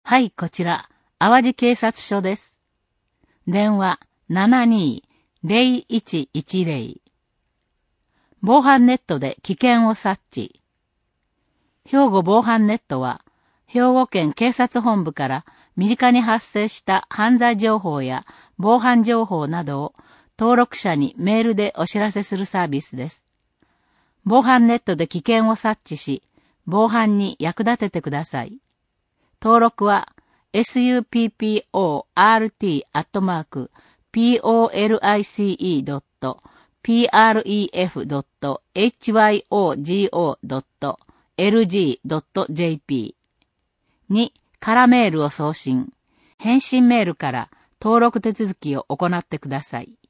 はい、こちら、淡路警察署です。電話72-0110。防犯ネットで危険を察知。兵庫防犯ネットは、兵庫県警察本部から身近に発生した犯罪情報や防犯情報などを登録者にメールでお知らせするサービスです。防犯ネットで危険を察知し、防犯に役立ててください。登録は support@police.pref.hygo.lg.jp に空メールを送信。返信メールから登録手続きを行ってください。